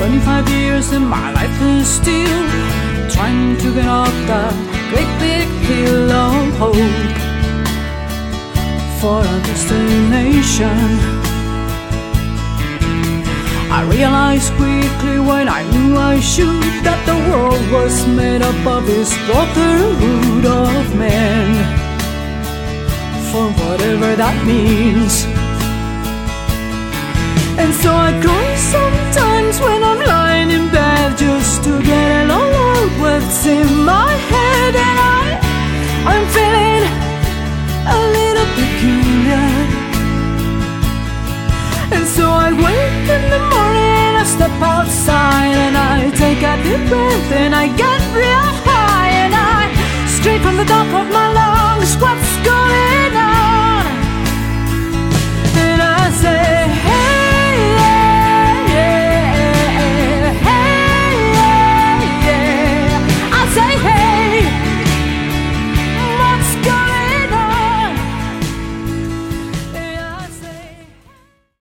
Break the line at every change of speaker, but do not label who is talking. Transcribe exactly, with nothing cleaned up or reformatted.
twenty-five years and my life is still trying to get up that great big hill of hope for a destination. I realized quickly when I knew I should that the world was made up of this brotherhood of men, for whatever that means. And so I cry sometimes when I'm lying in bed, just to get it all out what's in my head. And I, I'm feeling a little peculiar. And so I wake in the morning, I step outside and I take a deep breath and I get real high. And I scream from the top of my lungs, what's going on?